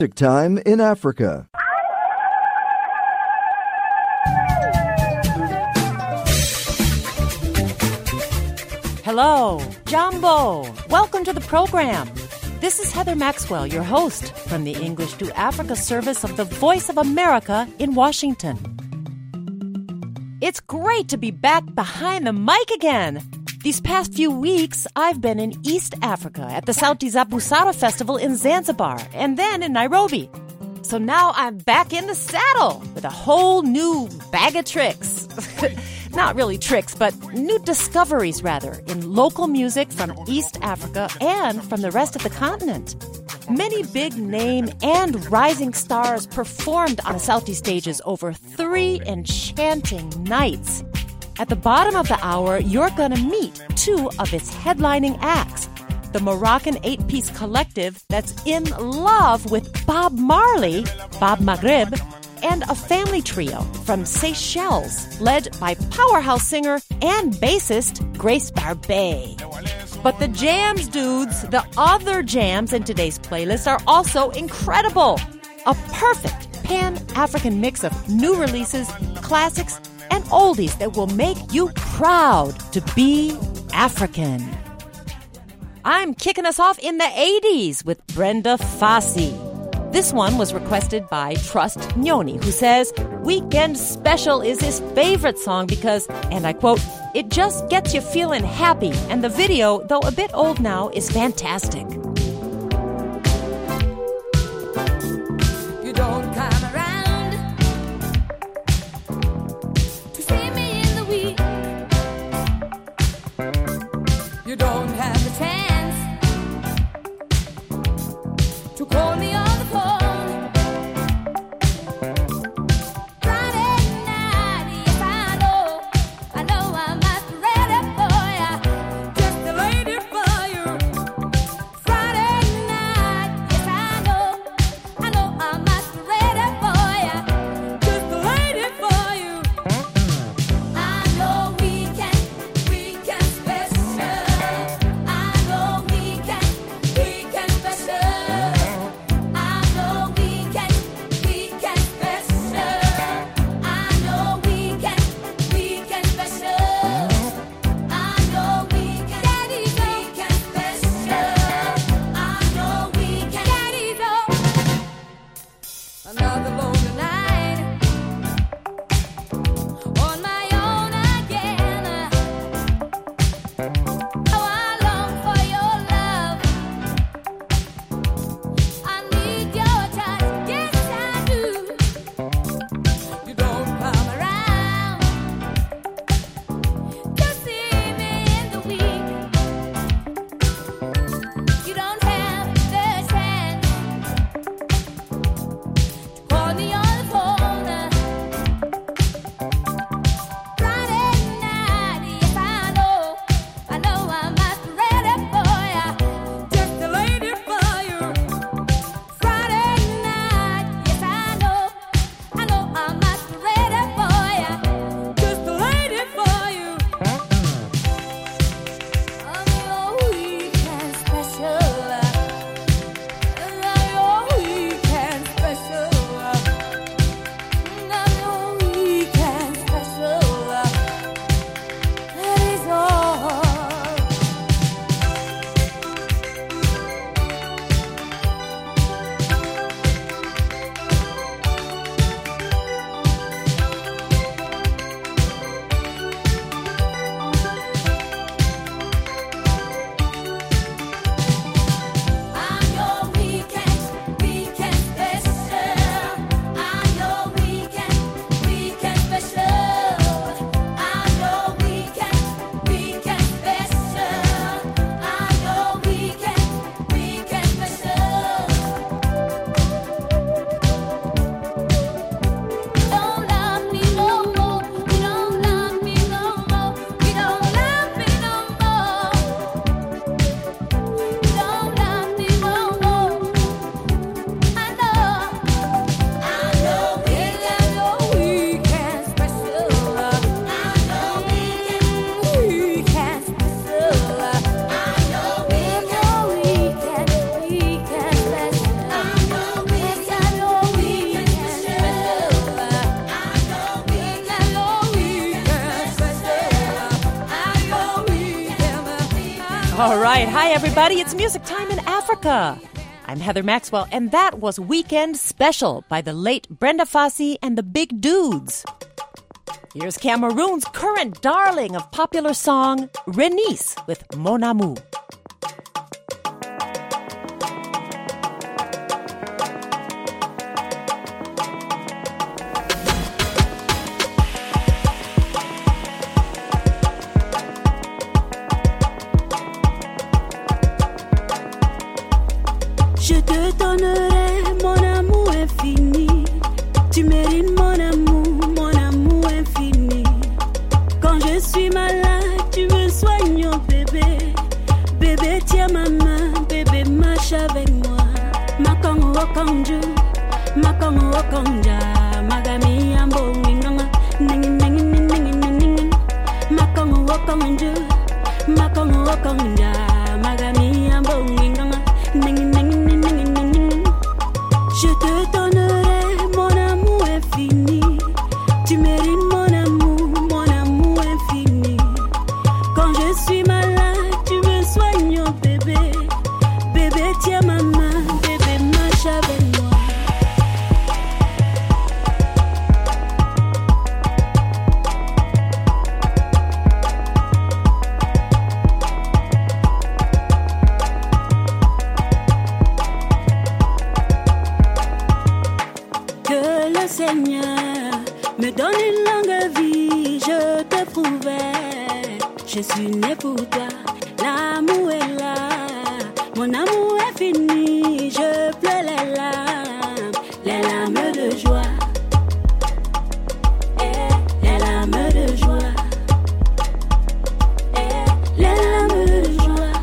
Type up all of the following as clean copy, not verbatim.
Time in Africa. Hello, Jambo. Welcome to the program. This is Heather Maxwell, your host from the English to Africa service of the Voice of America in Washington. It's great to be back behind the mic again. These past few weeks, I've been in East Africa at the Sauti za Busara Festival in Zanzibar and then in Nairobi. So now I'm back in the saddle with a whole new bag of tricks. Not really tricks, but new discoveries, rather, in local music from East Africa and from the rest of the continent. Many big name and rising stars performed on the Sauti stages over 3 enchanting nights. At the bottom of the hour, you're going to meet 2 of its headlining acts. The Moroccan 8-piece collective that's in love with Bob Marley, Bob Maghrib, and a family trio from Seychelles, led by powerhouse singer and bassist Grace Barbet. But the jams, dudes, the other jams in today's playlist are also incredible. A perfect Pan-African mix of new releases, classics, and oldies that will make you proud to be African. I'm kicking us off in the 80s with Brenda Fassie. This one was requested by Trust Nyoni, who says, Weekend Special is his favorite song because, and I quote, it just gets you feeling happy, and the video, though a bit old now, is fantastic. You don't come around to see me in the week. You don't have the chance to call me on the phone. Friday night, yes I know I must be ready for ya, just a lady for you. Friday night, yes I know I must be ready for ya, just a lady for you. I know weekend special. I know weekend special. I know weekend special. I know weekend special. I know weekend special. I know weekend. Another lonely night on my own again. How I long for your love. I need your touch, yes I do. You don't come around to see me in the week. You don't have the chance to call me All right. Hi, everybody. It's Music Time in Africa. I'm Heather Maxwell, and that was Weekend Special by the late Brenda Fassie and the Big Dudes. Here's Cameroon's current darling of popular song, Renice with Mon Amour. Je te donnerai mon amour infini. Tu mérites mon amour infini. Quand je suis malade, tu me soignes, oh bébé. Bébé, tiens ma main, bébé, marche avec moi. Makongo wakonju, makongo wakonja. Magami ambo nginganga, ningi. Makongo wakonju, makongo wakonja. Magami ambo nginganga, ningi. Je te donnerai mon amour infini. Tu mérites mon amour infini. Quand je suis malade, tu me soignes, oh bébé. Bébé, tiens ma main, bébé, marche avec moi. Que le Seigneur me donne une longue vie, je te prouvais. Je suis né pour toi, l'amour est là. Mon amour est fini, je pleure les larmes de joie. Les larmes de joie. Les larmes de joie.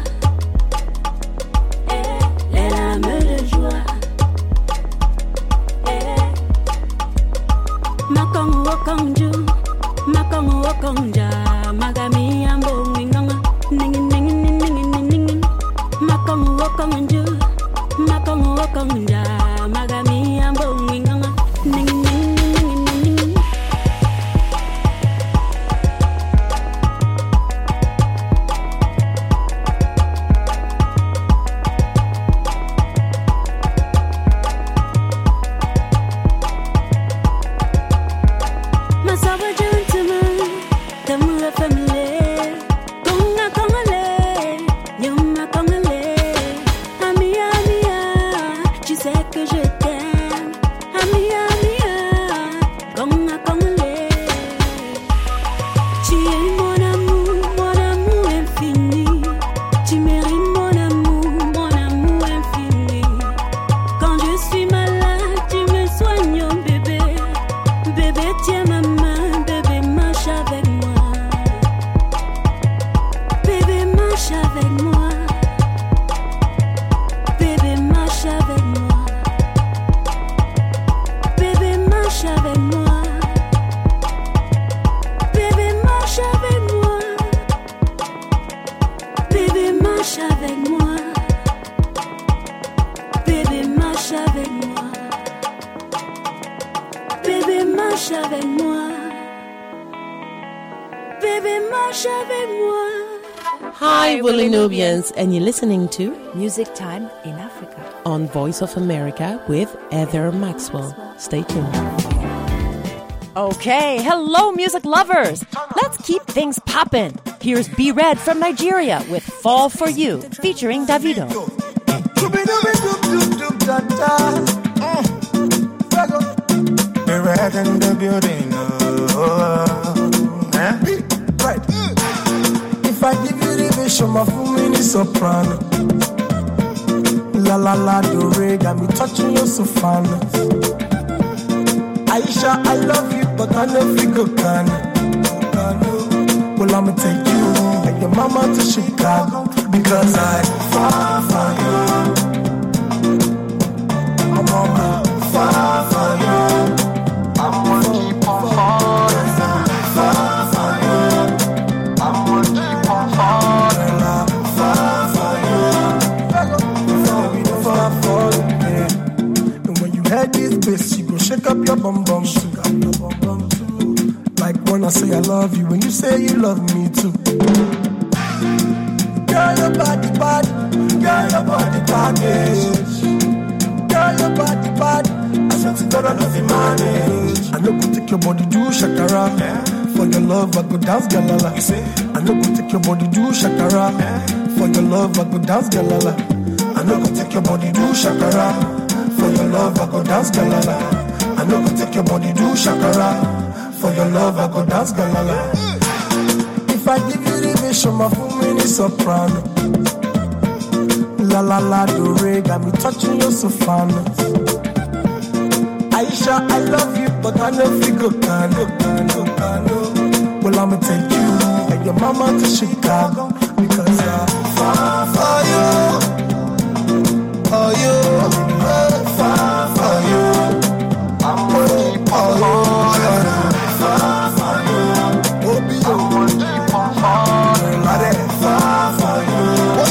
Les larmes de joie. Makongo wakonju, makongo wakonja, magami ambo nginganga, ningi. Makongo wakonju, makongo wakonja, magami ambo nginganga, ningi. Hi, Willie Nubians, and you're listening to Music Time in Africa on Voice of America with Heather Maxwell. Stay tuned. Okay, hello music lovers. Let's keep things poppin'. Here's B Red from Nigeria with Fall For You, featuring Davido. The red in the building. Right. If I give you the vision of a mini soprano, la la la do re, got me touching your soprano. Aisha, I love you, but I know if you go can. Well, I'ma take you and your mama to Chicago, because I fall for you. I'm on my fall for you. I'm gonna keep on falling. Fall for you. I'm gonna keep on falling. Fall for you. Fall for you. And when you head this bass, you go shake up your bum bum too. Like when I say I love you, when you say you love me too. Girl, your body bad. Girl, your body package. Girl, your body bad. I swear to God, I love you, manage. I know go take your body, do shakara. For your love, I go dance, galala. I know go take your body, do shakara. For your love, I go dance, galala. I know go take your body, do shakara. For your love, I go dance, galala. I know go take your body, do shakara. For your love, I go dance, galala. If I give you the vision, my full mini soprano. La la la do re, got me touching your soprano. Aisha, I love you, but I know if you go cano. Well, I'ma take you and your mama to Chicago because I fall for you. For you, fall for you. I'm waiting for you. Fall for you. I'm waiting for you. Oh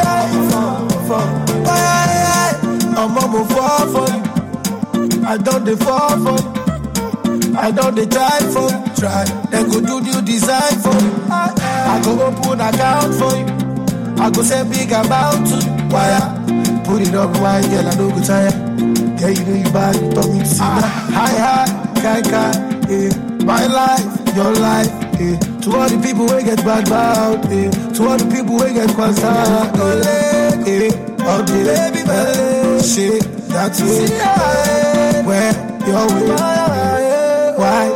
yeah, I'm gonna fall for you. I don't dey fall for you. I don't dey try for you. Try, then go do new design for you. I go open account for you. I go say big amount to you. Why? Put it up wide, girl, I don't go tired. Yeah, you know you bad, you talk me to see that. Hi, kai, my life, your life, to all the people who get bad about, to all the people who get concerned, all the baby, shit, that's it. Where you're with, why,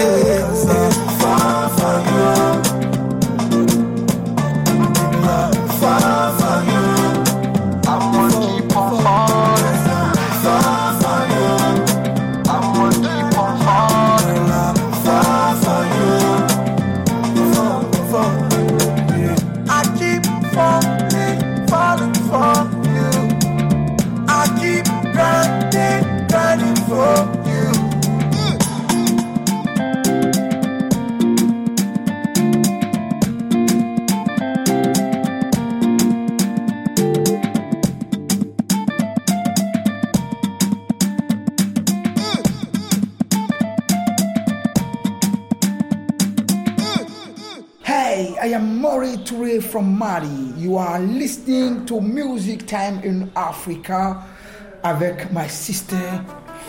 far from you, far from you. I'm gonna keep on falling. Far from you. I'm gonna keep on falling. Far from you. I keep falling for you. I keep grinding for you. Hey, I am Maury Touré from Mali. You are listening to Music Time in Africa avec my sister,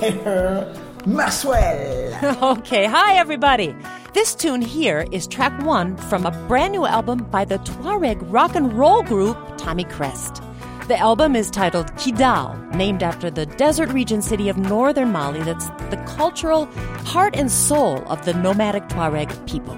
Maxwell. Okay, hi everybody. This tune here is track 1 from a brand new album by the Tuareg rock and roll group Tommy Crest. The album is titled Kidal, named after the desert region city of northern Mali that's the cultural heart and soul of the nomadic Tuareg people.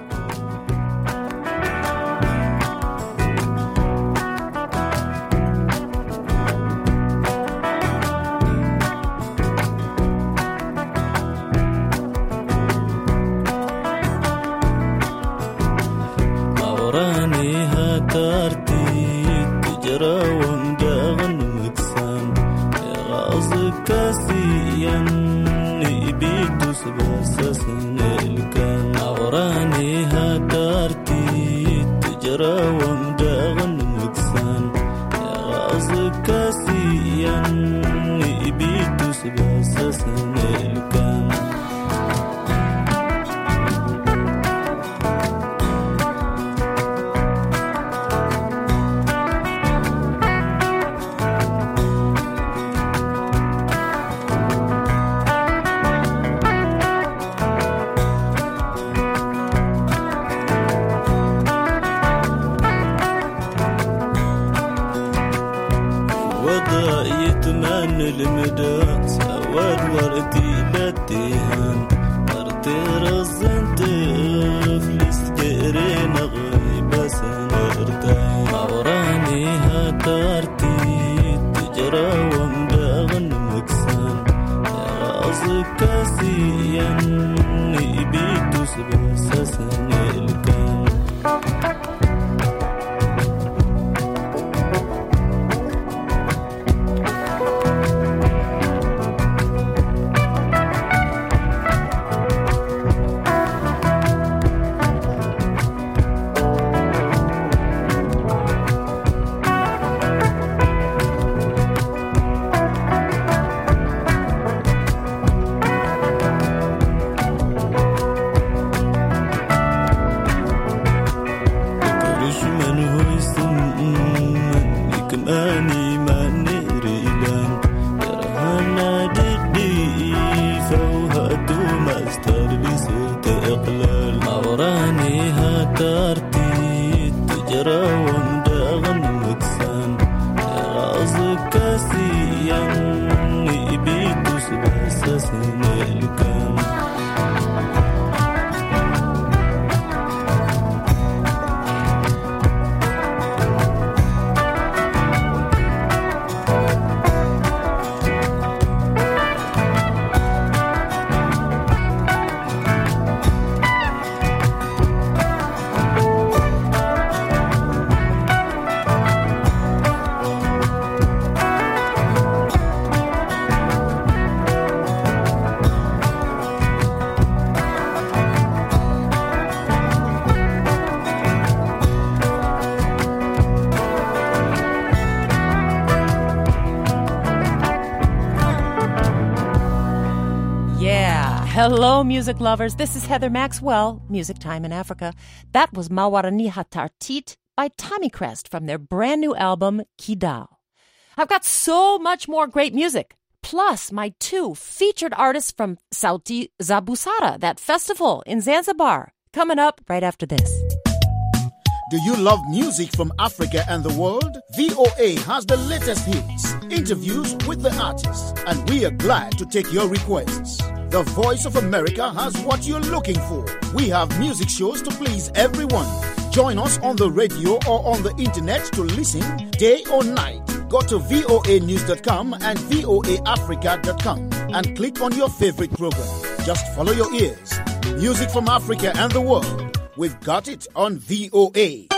Yeah. Hello, music lovers. This is Heather Maxwell, Music Time in Africa. That was Mawarani Hatartit by Tommy Crest from their brand new album, Kidal. I've got so much more great music. Plus, my 2 featured artists from Sauti za Busara, that festival in Zanzibar, coming up right after this. Do you love music from Africa and the world? VOA has the latest hits, interviews with the artists, and we are glad to take your requests. The Voice of America has what you're looking for. We have music shows to please everyone. Join us on the radio or on the internet to listen day or night. Go to voanews.com and voaafrica.com and click on your favorite program. Just follow your ears. Music from Africa and the world. We've got it on VOA.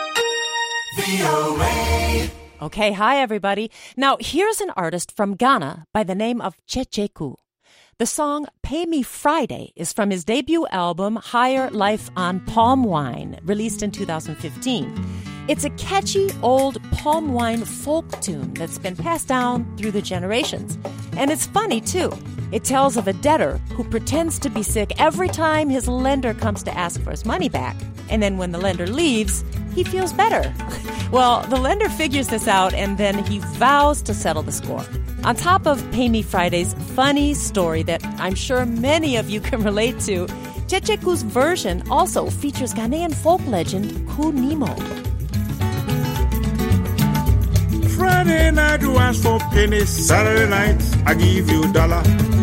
VOA. Okay, hi everybody. Now here's an artist from Ghana by the name of Checheku. The song Pay Me Friday is from his debut album Higher Life on Palm Wine, released in 2015. It's a catchy old palm wine folk tune that's been passed down through the generations. And it's funny, too. It tells of a debtor who pretends to be sick every time his lender comes to ask for his money back. And then when the lender leaves, he feels better. Well, the lender figures this out, and then he vows to settle the score. On top of Pay Me Friday's funny story that I'm sure many of you can relate to, Checheku's version also features Ghanaian folk legend Ku Nemo. Friday night you ask for pennies, Saturday night I give you $1.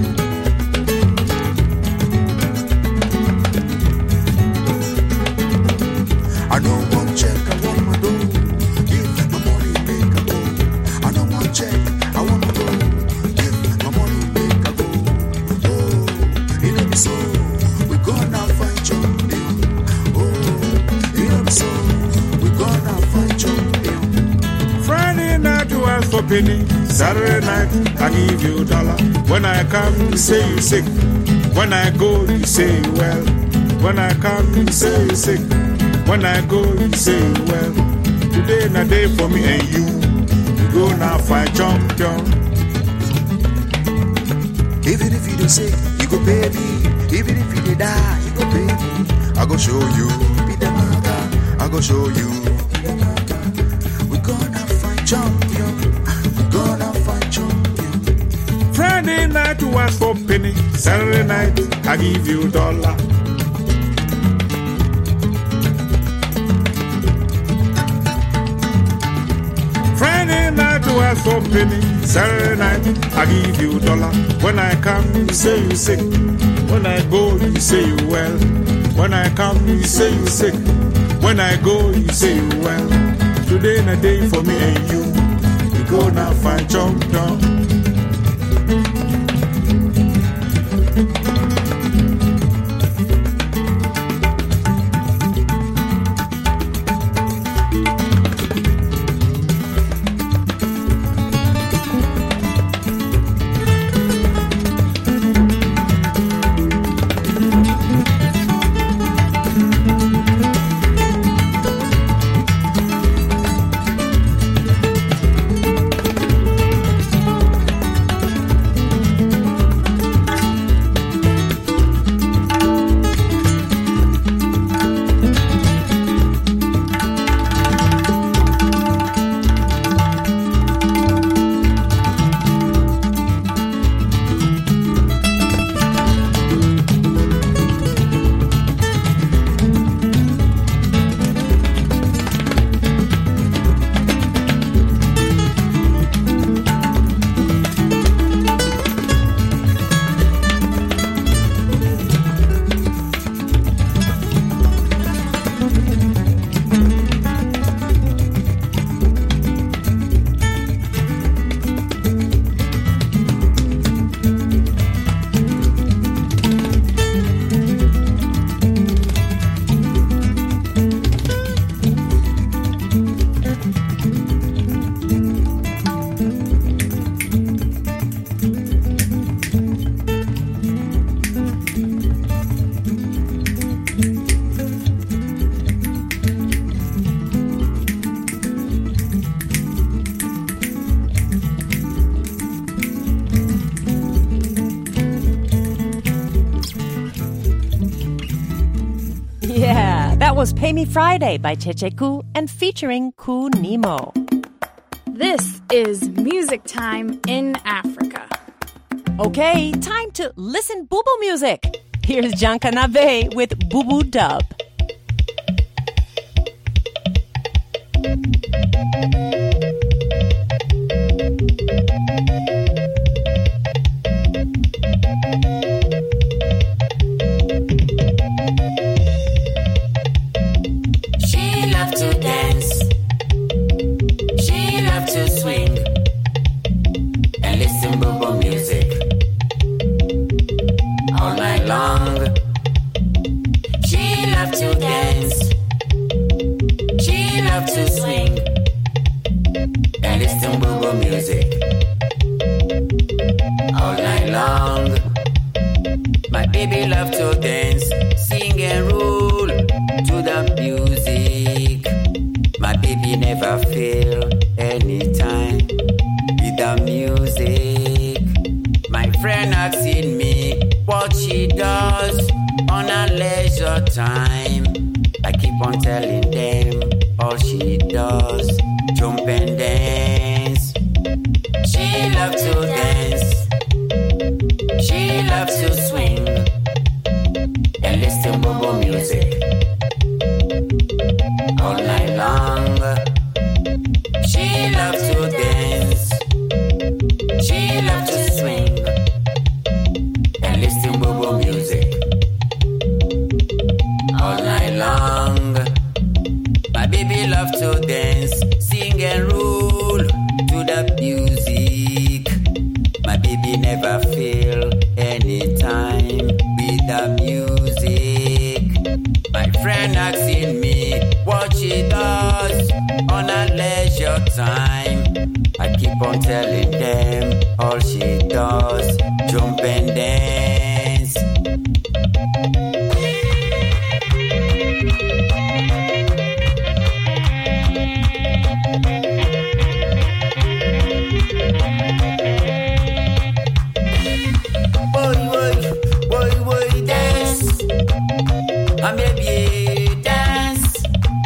I don't want check, I want my dough. Give my money, make a go. I don't want check, I want my dough. Give my money, make a go. Oh, it ain't so. We gonna find champion. Oh, it ain't so. We gonna find champion. Friday night you ask for penny, Saturday night I give you $1. When I come you say you sick. When I go you say you well. When I come you say you sick. When I go, you say, well, today na day for me and you. You go now fight champion. Even if you don't say, you go pay me. Even if you dey die, you go pay me. I go show you, be the maga. I go show you. We gonna fight champion. We gonna fight champion. Friday night you ask for penny. Saturday night I give you $1. Friday night you ask for penny. Saturday night I give you $1. When I come you say you sick. When I go you say you well. When I come you say you sick. When I go you say you well. Today na day for me and you. We go now find champion. Yeah, that was Pay Me Friday by Checheku and featuring Ku Nemo. This is Music Time in Africa. Okay, time to listen Bubu music. Here's Jankanabe with Bubu Dub. She loved to dance. She loved to swing and listen Bubu music all night long. She loved to dance. She loved to swing and listen Bubu music all night long. My baby loved to dance, sing and roll to the music. My baby never fail anytime with the music. My friend asking me what she does on her leisure time. I keep on telling them all she does, jump and dance. She loves to dance. She loves to swing and listen to Bubu music all night long. She loves to dance. She loves to swing and listen to Bubu music all night long. My baby loves to dance, sing and roll to the music. My baby never fail anytime with the music. My friend asking me what she does on her leisure time. I keep on telling them all she does, jump and dance. Boy, dance. And baby, dance.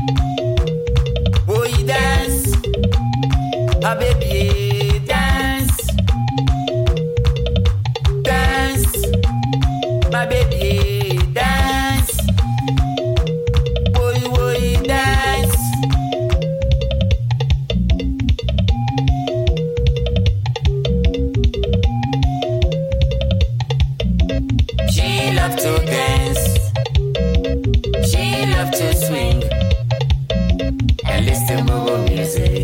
Boy, dance. And baby, dance. Dance. My baby, dance. Boy, dance. She loved to dance. She loved to swing and listen to Bubu music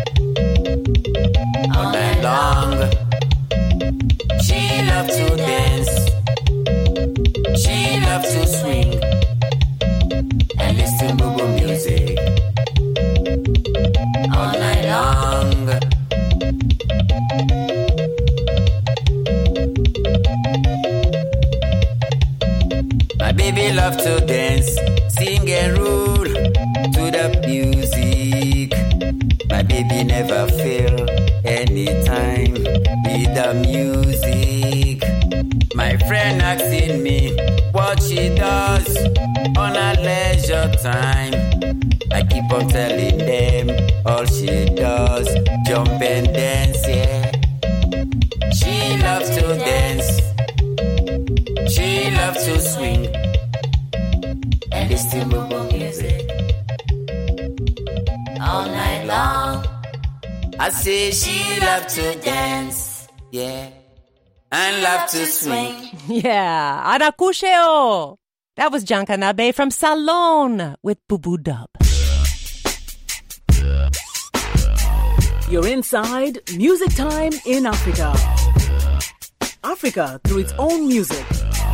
all night long. She loved to dance. She loved to swing and listen to Bubu music all night long. My baby loved to dance, sing and roll to the music. My baby never fail anytime with the music. My friend asking me what she does on her leisure time. I keep on telling them all she does, jump and dance, yeah. She loves to dance. She loves to swing and listen to Bubu music all night long. I say she loves to dance, yeah, and love to swing. Yeah, Arakusheo. That was Jankanabe from Salon with Bubu Dub. You're inside Music Time in Africa. Africa through its own music.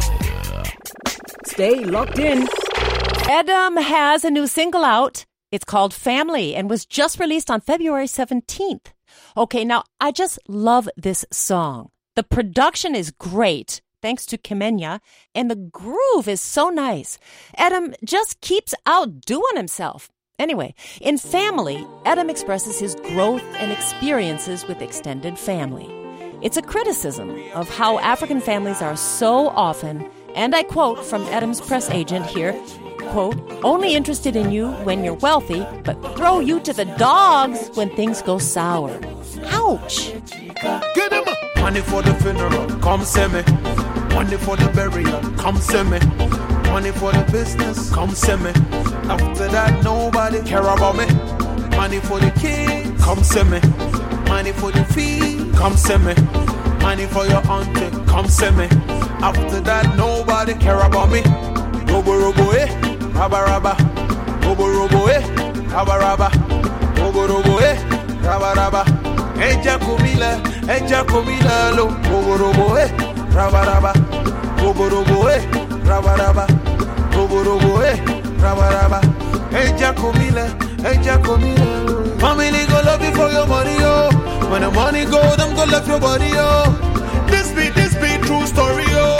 Stay locked in. Adam has a new single out. It's called Family and was just released on February 17th. Okay, now I just love this song. The production is great, thanks to Kimenya, and the groove is so nice. Adam just keeps outdoing himself. Anyway, in Family, Adam expresses his growth and experiences with extended family. It's a criticism of how African families are so often, and I quote from Adam's press agent here, quote, only interested in you when you're wealthy, but throw you to the dogs when things go sour. Ouch! Get him up! Money for the funeral, come see me. Money for the burial, come see me. Money for the business, come see me. After that, nobody care about me. Money for the kids, come see me. Money for the fee, come see me. Money for your auntie, come see me. After that, nobody care about me. Robo robo eh, raba raba. Robo robo eh, raba raba. Robo robo eh, raba raba. Eja kumila lo. Robo robo eh, raba raba. Robo robo eh, raba raba. Robo robo eh, raba raba. Eja kumila lo. Family go love you for your money, yo. When the money go, them go love your body, yo. This be true story, yo.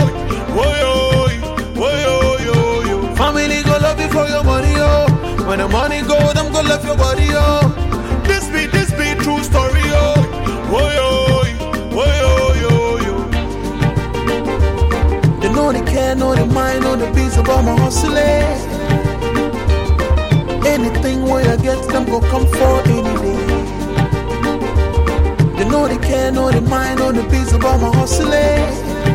Yo. Family go love you for your money, yo. When the money go, them go love your body, yo. This be true story, yo. Yo. They know they care, know they mind, know the beats about my hustling. Anything where I get them go come for any day. They know they care, know they mind, know the beats about my hustling.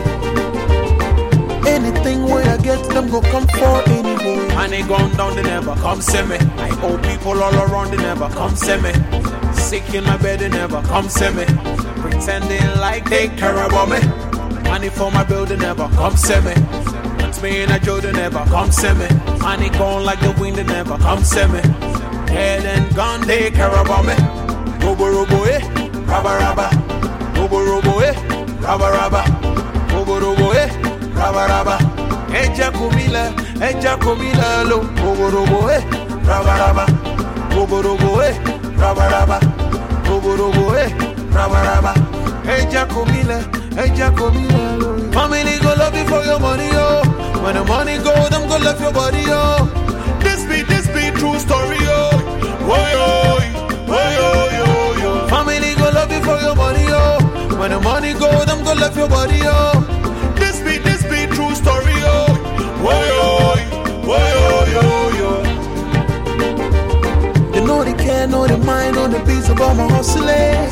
Anything where I get them go come for any day. And they gone down, they never come see me. I owe people all around, they never come see me. Sick in my bed, they never come see me. Pretending like they care about me. Money for my bill, they never come see me. Me in a Joe, they never come see me. Money gone like the wind, they never come see me. Head and gone, they care about me. Robo robo eh, raba raba. Robo robo eh, raba raba. Robo robo eh, raba raba. Eja kumila lo. Robo robo eh, raba raba. Robo robo eh, raba raba. Robo robo eh, raba raba. Eja kumila lo. Family go love you for your money, yo. When the money go, them go left your body, yo. This be true story, yo. Yo. Family go love you for your money, yo. When the money go, them go left your body, yo. This be true story, yo. Yo. They know they care, know they mind, know the beats about my hustling.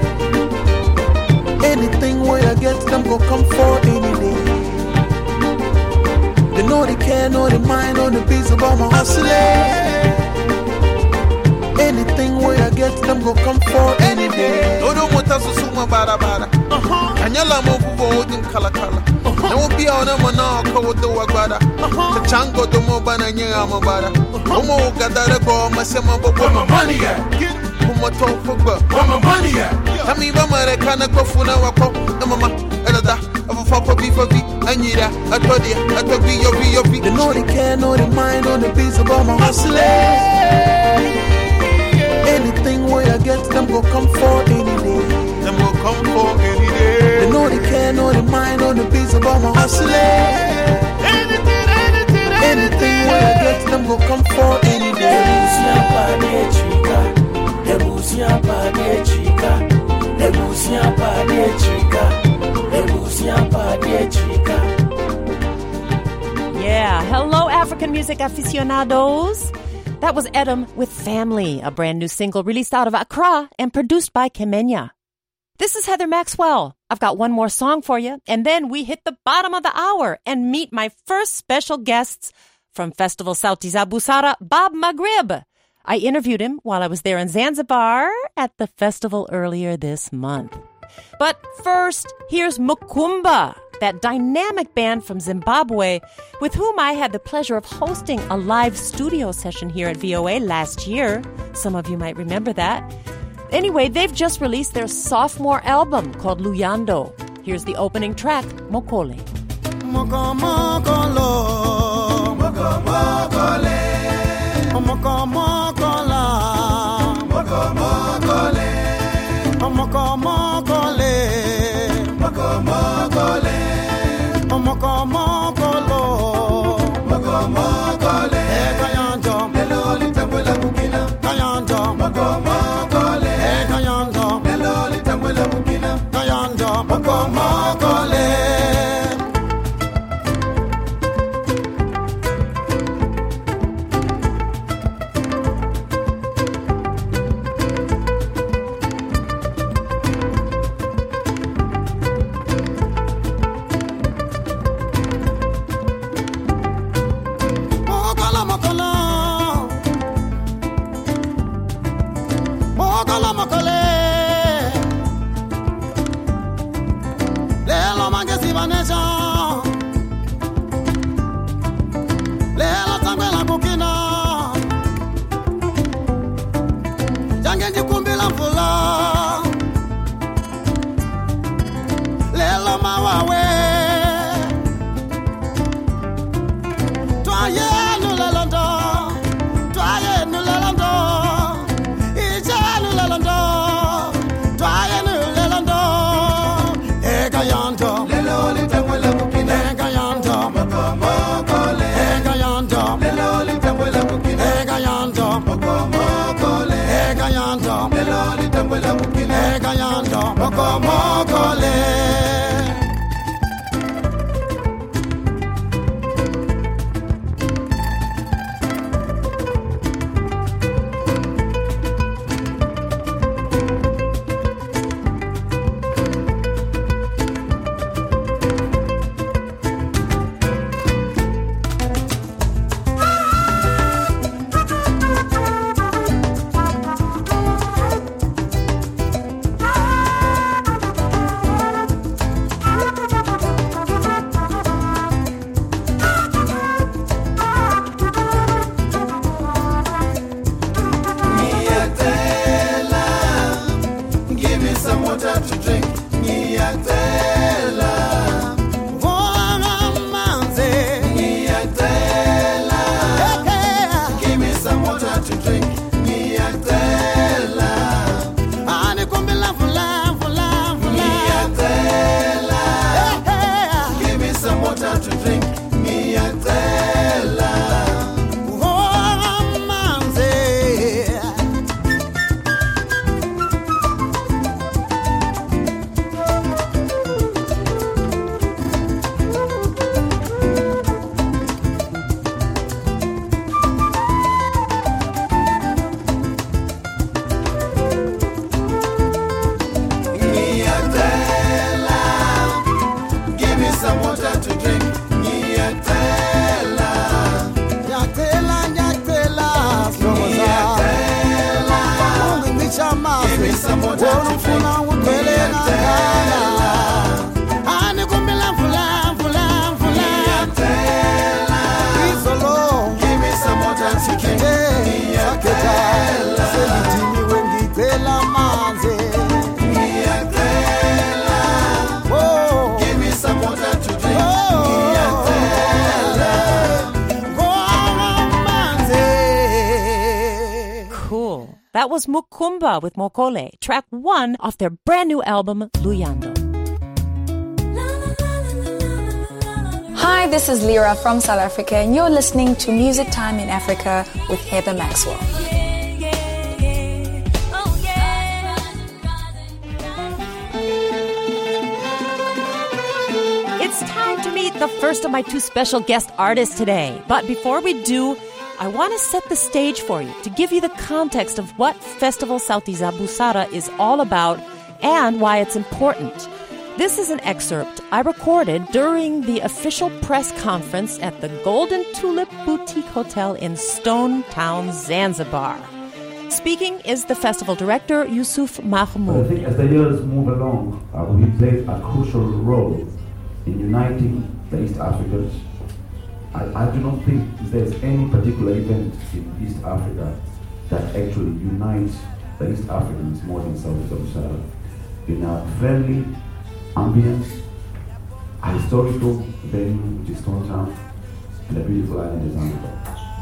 Anything where I get them go come for any day. They know they care, know they mind, know the beats about my hustling. Anything where I get them go come for any day. No don't want us to suma bada. Anyala mo bubo in kala. No be on a mana ko do agada. The chango do mo bana nya mo bada. Omo gadara go masema bo my money at. Where my money at? Tell me about my kind of coffee now. Mama, Elada, of a papa beef of it. I need that. I told you, your beat. They know they care, know they mind, know the beats about my hustling. Anything where I get them go come for any day. Them go come for any day. They know they care, know they mind, know the beats about my hustling. Anything where I get them go come for any day. Yeah, hello African music aficionados. That was Edom with Family, a brand new single released out of Accra and produced by Kemenya. This is Heather Maxwell. I've got one more song for you, and then we hit the bottom of the hour and meet my first special guests from Festival Sauti za Busara, Bob Maghrib. I interviewed him while I was there in Zanzibar at the festival earlier this month. But first, here's Mukumba, that dynamic band from Zimbabwe with whom I had the pleasure of hosting a live studio session here at VOA last year. Some of you might remember that. Anyway, they've just released their sophomore album called Luyando. Here's the opening track, Mokole. Mokomokolo, mokomokole, mokomokola, mokomokole, mokomokole, mokomokole, mokomokolo, mokomokole, kayanjo, meloli tambula bukina, kayanjo, mokomokole, kayanjo, meloli tambula bukina, kayanjo, mokomokole. That was Mukumba with Mokole, track 1 off their brand new album, Luyando. Hi, this is Lyra from South Africa, and you're listening to Music Time in Africa with Heather Maxwell. It's time to meet the first of my 2 special guest artists today. But before we do, I want to set the stage for you to give you the context of what Festival Sauti za Busara is all about and why it's important. This is an excerpt I recorded during the official press conference at the Golden Tulip Boutique Hotel in Stone Town, Zanzibar. Speaking is the festival director, Yusuf Mahmoud. I think as the years move along, we played a crucial role in uniting the East Africans. I do not think there's any particular event in East Africa that actually unites the East Africans more than Sauti za Busara. In a friendly ambience, a historical venue, which is Stone Town, and a beautiful island is Zanzibar.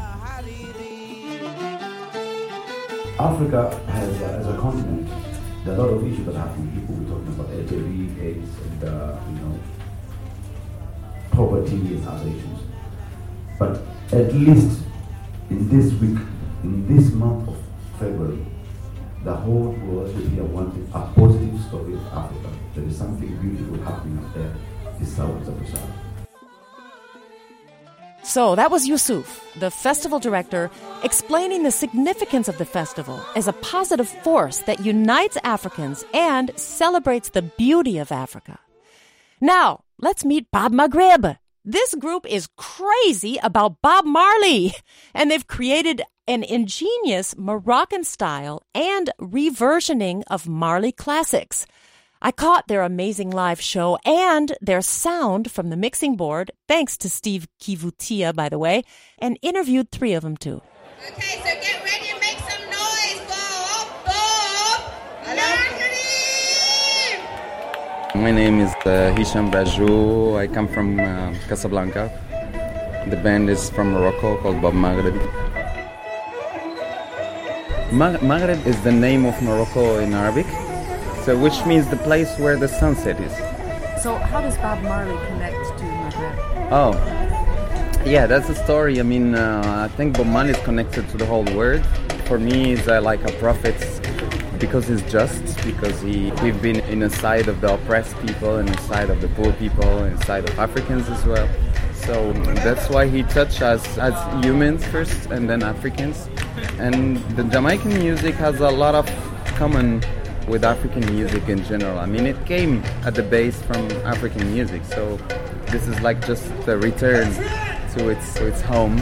Africa has, as a continent, there are a lot of issues that happen. People were talking about HIV, AIDS, and poverty and other issues. But at least in this week, in this month of February, the whole world should hear wanting a positive story of Africa. There is something beautiful happening up there. It's Sauti za Busara. So that was Yusuf, the festival director, explaining the significance of the festival as a positive force that unites Africans and celebrates the beauty of Africa. Now, let's meet Bob Maghreb. This group is crazy about Bob Marley, and they've created an ingenious Moroccan style and reversioning of Marley classics. I caught their amazing live show and their sound from the mixing board, thanks to Steve Kivutia, by the way, and interviewed 3 of them too. Okay, so get ready and make some noise for Bob Marley! My name is Hisham Bajou. I come from Casablanca. The band is from Morocco, called Bob Maghreb. Maghreb is the name of Morocco in Arabic, so which means the place where the sunset is. So how does Bob Marley connect to Maghreb? Oh, yeah, that's the story. I mean, I think Bob Marley is connected to the whole world. For me, he's like a prophet because he's just, because we've been in a side of the oppressed people and a side of the poor people and a side of Africans as well. So that's why he touched us as humans first and then Africans. And the Jamaican music has a lot of common with African music in general. I mean, it came at the base from African music, so this is like just the return to its home.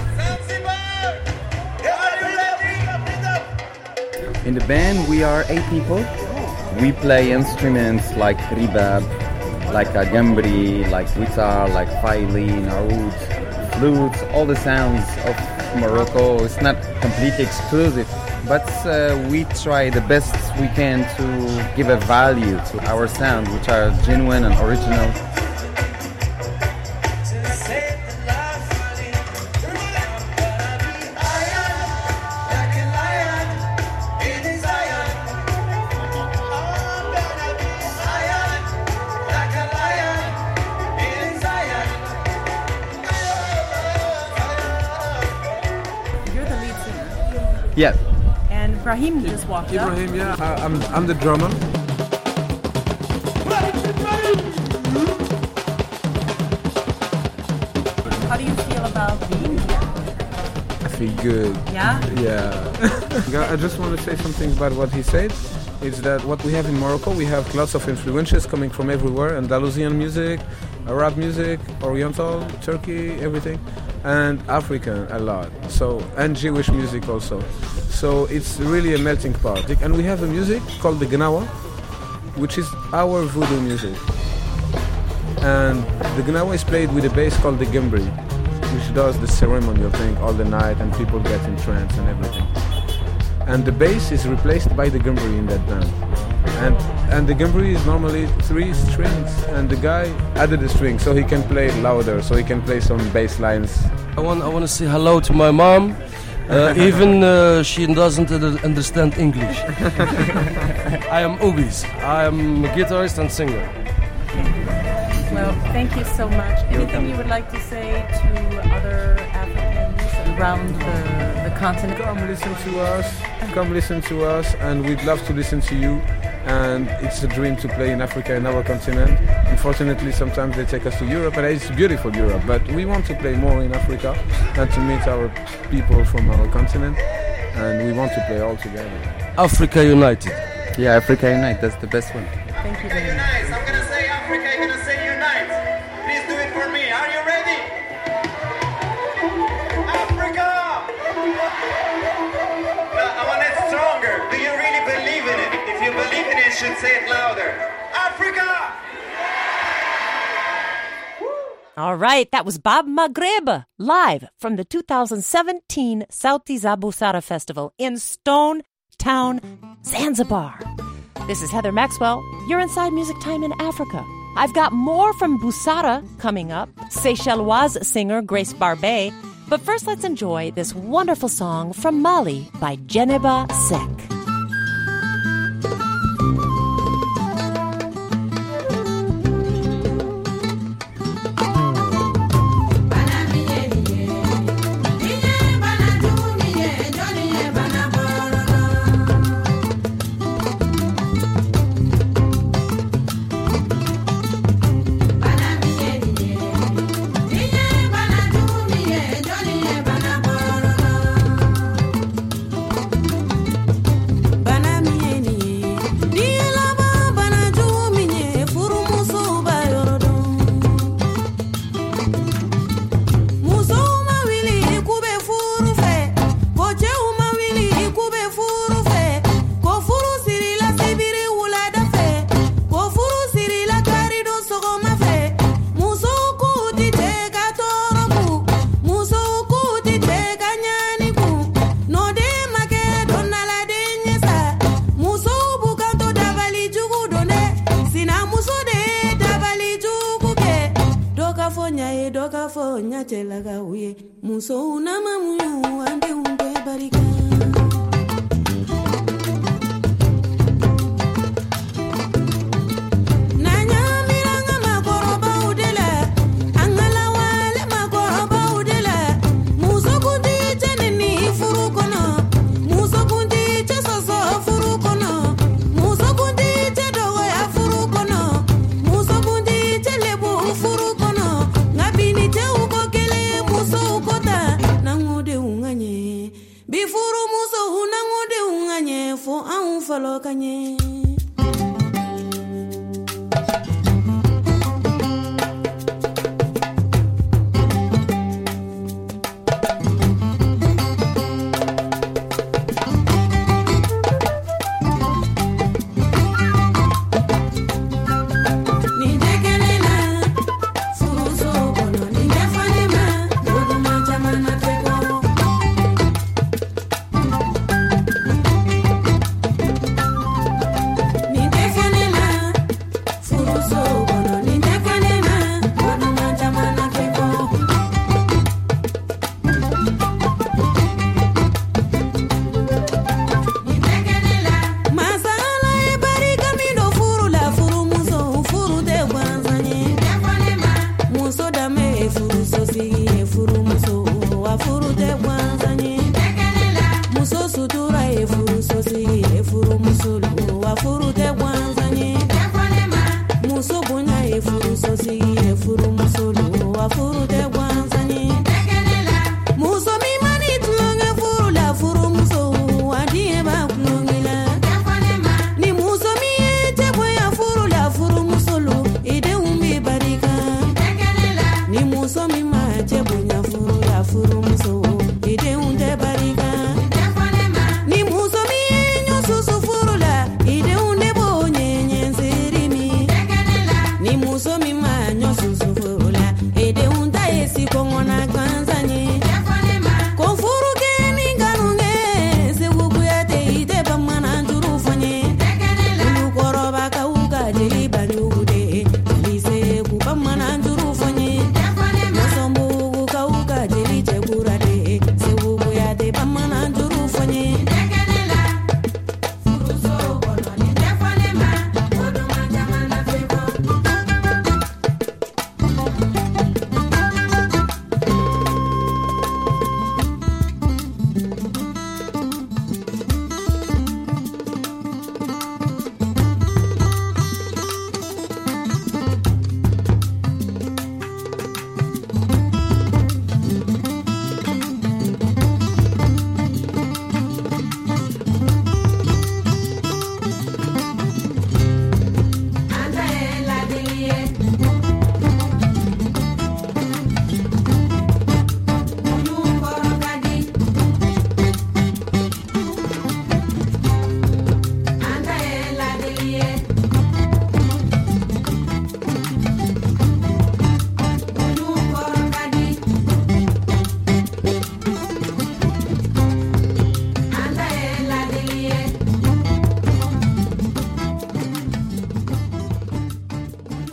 In the band, we are 8 people. We play instruments like ribab, like a gambri, like guitar, like violin, oud, flutes, all the sounds of Morocco. It's not completely exclusive, but we try the best we can to give a value to our sound, which are genuine and original. Yeah. And Ibrahim just walked up. Ibrahim, yeah. I'm the drummer. How do you feel about being here? I feel good. Yeah? Yeah. I just want to say something about what he said. It's that what we have in Morocco, we have lots of influences coming from everywhere. Andalusian music, Arab music, Oriental, Turkey, everything. And African a lot, so, and Jewish music also. So it's really a melting pot. And we have a music called the Gnawa, which is our voodoo music. And the Gnawa is played with a bass called the Gimbri, which does the ceremonial thing all the night and people get in trance and everything. And the bass is replaced by the Gimbri in that band. And the Gimbri is normally 3 strings, and the guy added a string so he can play louder, so he can play some bass lines. I want to say hello to my mom, even she doesn't understand English. I am Ubis. I am a guitarist and singer. Well, thank you so much. Anything you would like to say to other Africans around the continent? Come listen to us, and we'd love to listen to you. And it's a dream to play in Africa, in our continent. Unfortunately, sometimes they take us to Europe, and it's beautiful Europe, but we want to play more in Africa and to meet our people from our continent, and we want to play all together. Africa United. Yeah, Africa Unite, that's the best one. Thank you very much. Nice. I'm going to say Africa, you're going to say unite. Please do it for me. Are you ready? Africa! I want it stronger. Do you really believe in it? If you believe in it, you should say it louder. Africa! All right, that was Bob Maghreb, live from the 2017 Sauti za Busara Festival in Stone Town, Zanzibar. This is Heather Maxwell. You're inside Music Time in Africa. I've got more from Busara coming up, Seychelloise singer Grace Barbet. But first, let's enjoy this wonderful song from Mali by Djeneba Seck. Ni muso mi nyo susu furula ide unde bo nyenyenze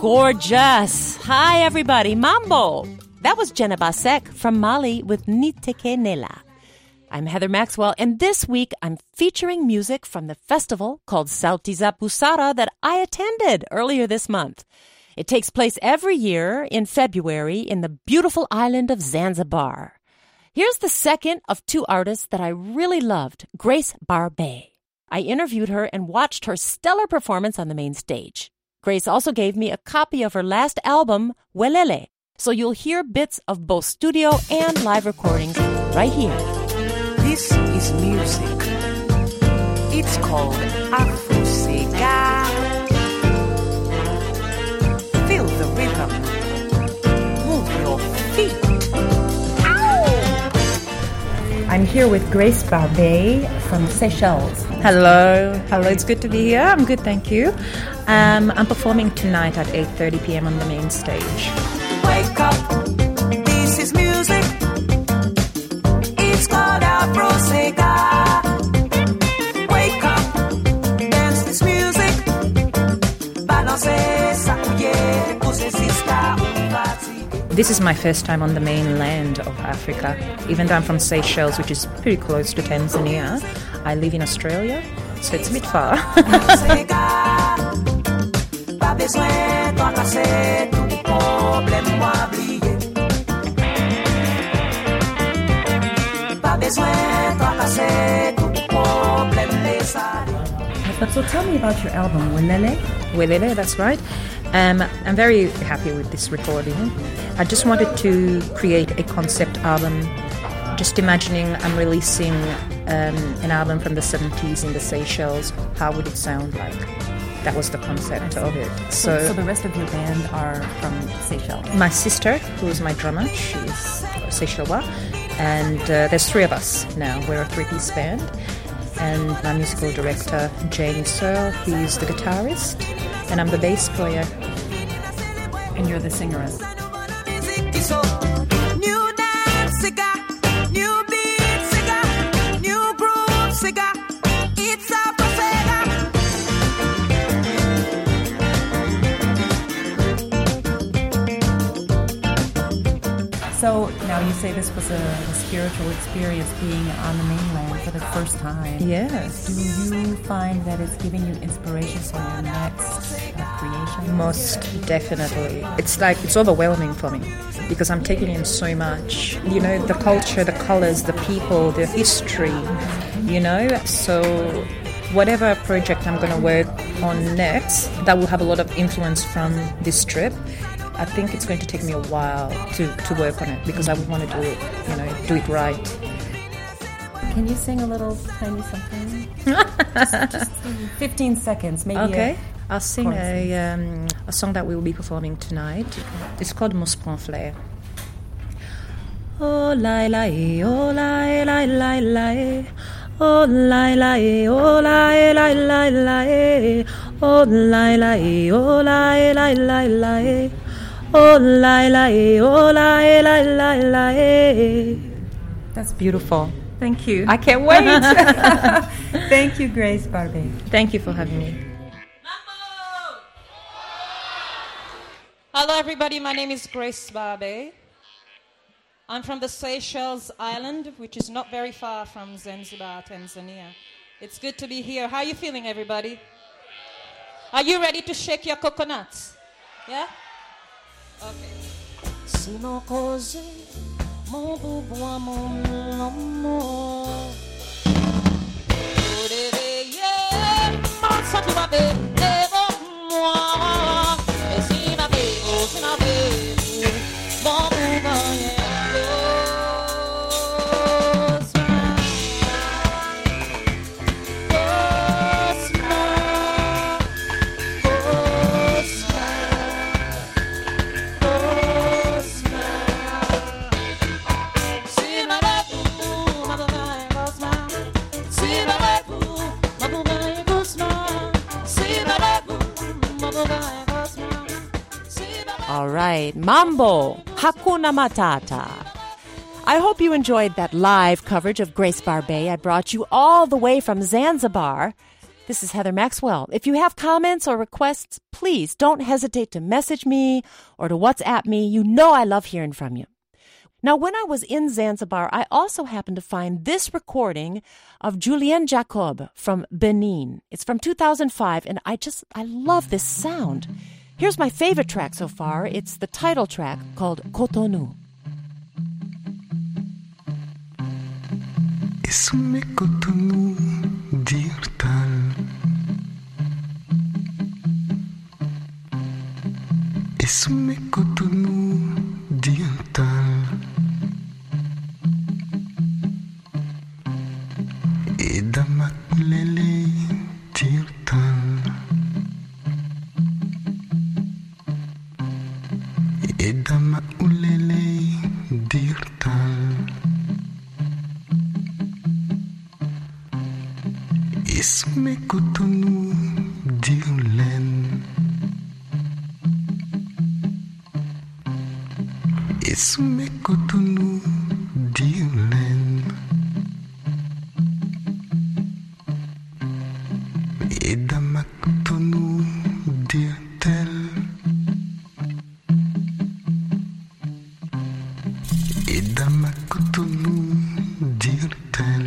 Gorgeous. Hi, everybody. Mambo. That was Jenna Basek from Mali with Niteke Nela. I'm Heather Maxwell, and this week I'm featuring music from the festival called Sauti za Busara that I attended earlier this month. It takes place every year in February in the beautiful island of Zanzibar. Here's the second of two artists that I really loved, Grace Barbe. I interviewed her and watched her stellar performance on the main stage. Grace also gave me a copy of her last album, Welele, so you'll hear bits of both studio and live recordings right here. This is music. It's called Afro-Sega. Feel the rhythm. Move your feet. Ow! I'm here with Grace Barbe from Seychelles. Hello, it's good to be here. I'm good, thank you. I'm performing tonight at 8:30 p.m. on the main stage. Wake up, this is music. It's called Afro-Sega. Wake up, dance this music. Balance, sakuye, pose siska. This is my first time on the mainland of Africa. Even though I'm from Seychelles, which is pretty close to Tanzania, I live in Australia, so it's a bit far. So tell me about your album, Welele. Welele, that's right. I'm very happy with this recording. I just wanted to create a concept album, just imagining I'm releasing an album from the 70s in the Seychelles. How would it sound like? That was the concept of it. So the rest of your band are from Seychelles? My sister, who is my drummer, she's Seychellois, and there's three of us now. We're a three-piece band. And my musical director, James Searle, he's the guitarist, and I'm the bass player. And you're the singeress. New dance, new beat, new groove, it's Afro-Sega. So now you say this was a spiritual experience being on the mainland for the first time. Yes. Do you find that it's giving you inspiration for your next creation? Most definitely. It's overwhelming for me because I'm taking in so much. You know, the culture, the colors, the people, the history, you know. So whatever project I'm going to work on next, that will have a lot of influence from this trip. I think it's going to take me a while to work on it because I would want to do it, do it right. Can you sing a little tiny something? just 15 seconds, maybe. Okay. I'll sing a song that we will be performing tonight. It's called Mousse Prend Flair. Oh la la oh la la la la oh la la oh la la la la oh la la oh la la la la oh la la oh la la la la. That's beautiful. Thank you. I can't wait. Thank you, Grace Barbe. Thank you for having me. Hello, everybody. My name is Grace Barbe. I'm from the Seychelles Island, which is not very far from Zanzibar, Tanzania. It's good to be here. How are you feeling, everybody? Are you ready to shake your coconuts? Yeah? Okay. Sinon cause mon pouvoir, mon amour. Réveiller, mon sentiment devant moi. Et si ma vie, oh, si ma vie, mon pouvoir, yeah. All right, Mambo, Hakuna Matata. I hope you enjoyed that live coverage of Grace Barbe. I brought you all the way from Zanzibar. This is Heather Maxwell. If you have comments or requests, please don't hesitate to message me or to WhatsApp me. You know I love hearing from you. Now, when I was in Zanzibar, I also happened to find this recording of Julien Jacob from Benin. It's from 2005, and I love this sound. Here's my favorite track so far. It's the title track called Cotonou. Isume Cotonou dirtal, Isume Cotonou dirtal, Edama ulele dirtal, Edama ulele dirtal. Isume Cotonou dirlen, Isume Cotonou dirlen, Edama Cotonou dirtel, Edama Cotonou dirtel.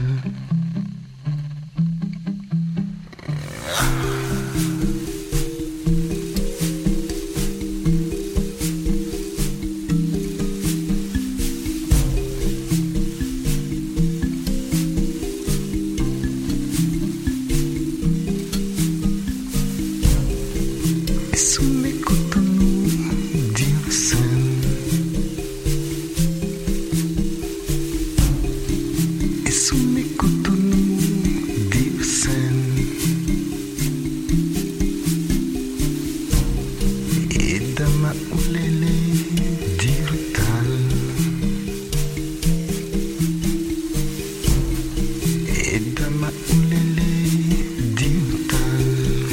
Isume Cotonou dirsen, Isume Cotonou dirsen, Edama ulele dirtal, Edama ulele dirtal.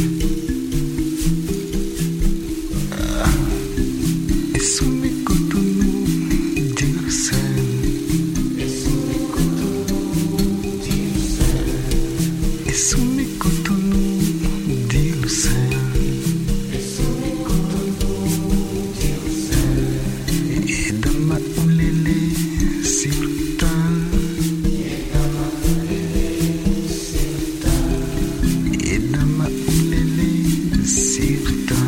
Isume Cotonou dirsen, Isume Cotonou dirsen, Isume Cotonou dirsen, Isume Cotonou dirsen, Edama ulele sirtal, Edama ulele sirtal, Edama ulele sirtal.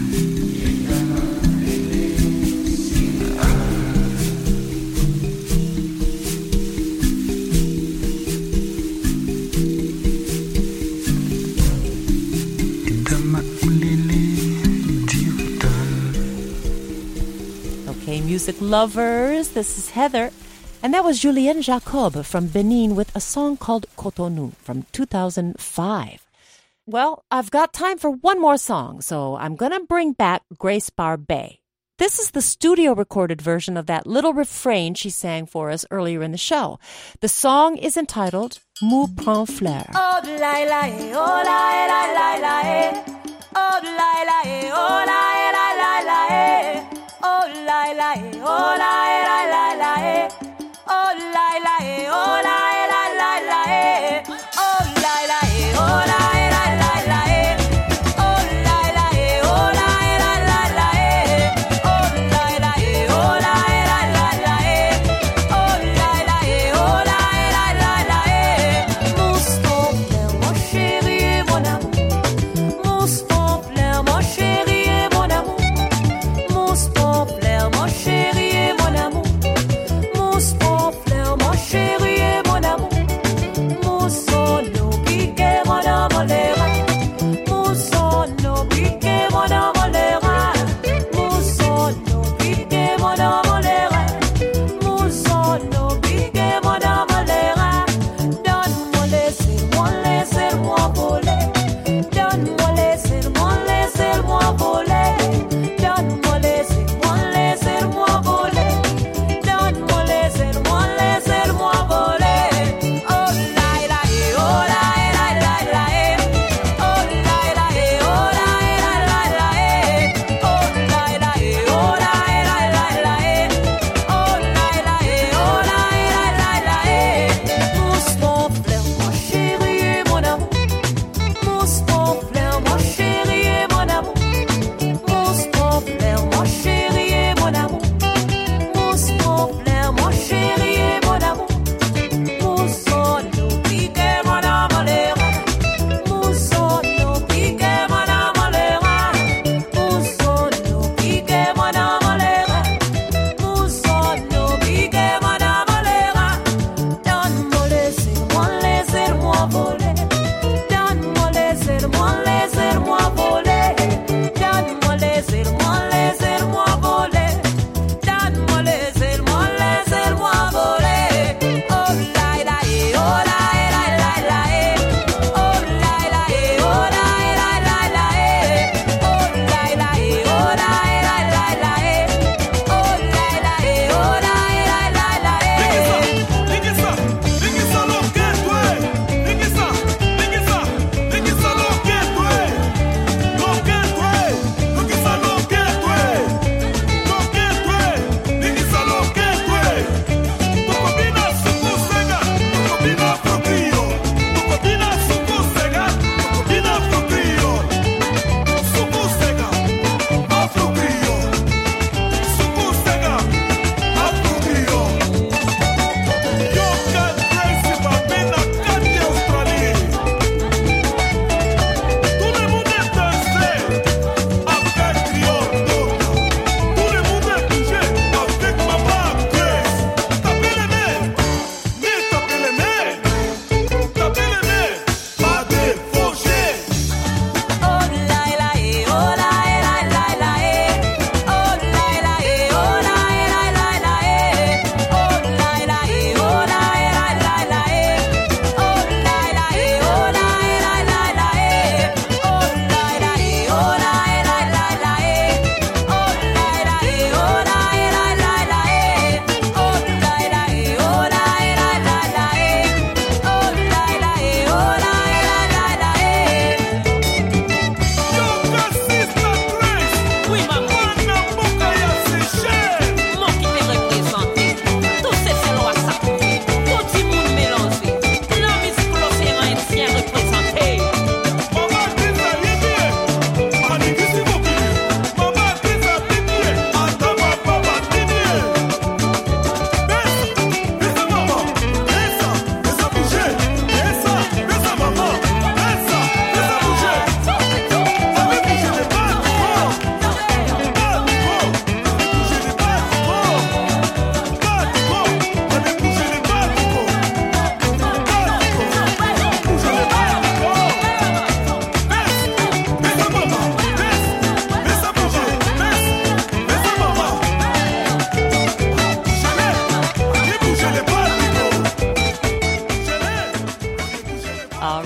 Okay, music lovers, this is Heather. And that was Julien Jacob from Benin with a song called Cotonou from 2005. Well, I've got time for one more song, so I'm going to bring back Grace Barbé. This is the studio recorded version of that little refrain she sang for us earlier in the show. The song is entitled Mou Prend Fleur. Oh, la la, oh, la la la la, oh, la la, oh, la la la la, oh, la la, oh, la la la la, oh, la la, oh, la la la la, oh, la la, oh, la la la la, oh, la la, oh, la la la la, oh, la la, oh, la la la la, oh, la la, oh, la la la la. Mousse-ton-fleur, mon chéri et mon amour. Mousse-ton-fleur, mon chéri et mon amour.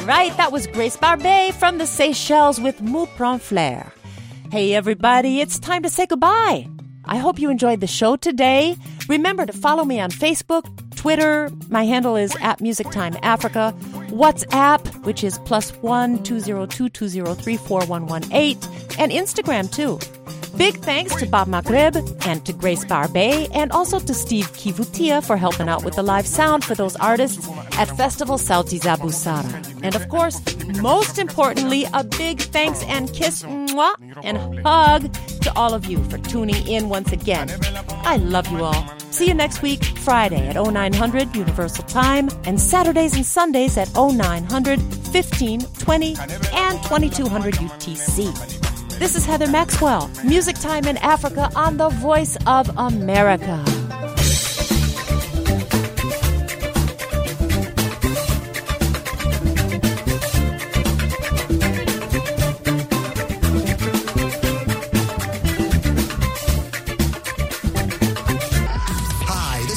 right, that was Grace Barbet from the Seychelles with Mou Prend Flair. Hey everybody, it's time to say goodbye. I hope you enjoyed the show today. Remember to follow me on Facebook, Twitter. My handle is @MusicTimeAfrica. WhatsApp, which is +1 202 203 4118, and Instagram too. Big thanks to Bob Maghreb and to Grace Barbet and also to Steve Kivutia for helping out with the live sound for those artists at Festival Sauti za Busara. And of course, most importantly, a big thanks and kiss mwah, and hug to all of you for tuning in once again. I love you all. See you next week, Friday at 0900 Universal Time, and Saturdays and Sundays at 0900, 15, 20, and 2200 UTC. This is Heather Maxwell, Music Time in Africa on the Voice of America.